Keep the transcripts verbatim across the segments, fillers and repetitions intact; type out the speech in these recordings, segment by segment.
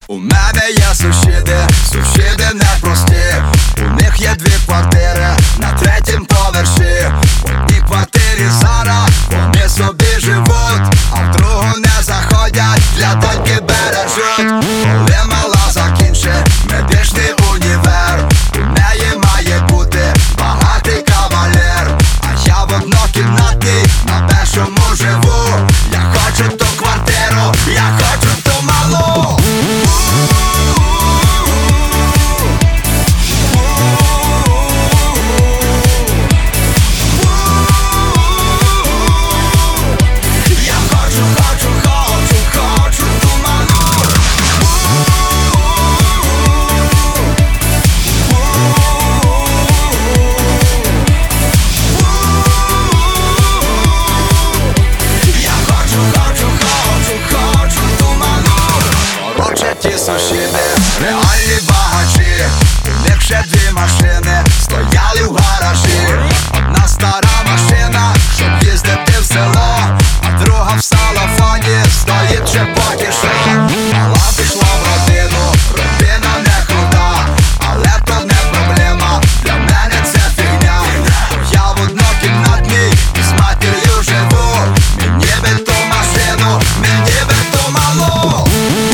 У мене є сусіди, сусіди непрості. У них є дві квартири на третім поверсі. В одній квартирі зараз вони собі живуть, а в другу не заходять, для доньки бережуть. Коли мала закінчить медичний універ, у неї має бути багатий кавалер. А я в однокімнатній на першому живу. Я хочу ту квартиру, я хочу ту малу. Ті сусіди, реальні багачі. У них ще дві машини стояли в гаражі. Одна стара машина, щоб їздити в село, а друга в салофоні стоїть ще поки що. Мала пішла в родину, родина не крута, але то не проблема, для мене це фігня. Я в однокімнатній з матір'ю живу. Мені би ту машину, мені би ту малу.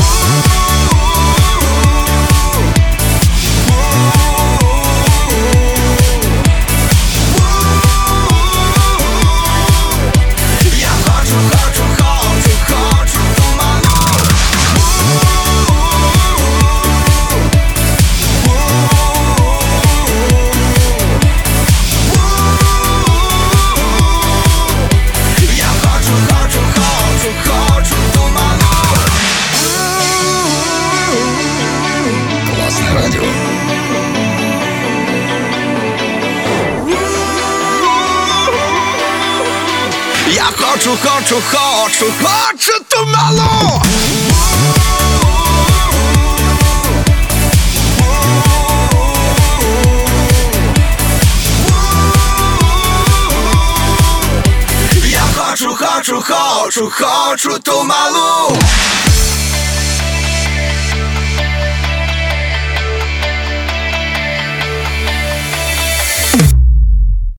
Я хочу, хочу, хочу, хочу ту малу. Я хочу, хочу, хочу, хочу ту малу.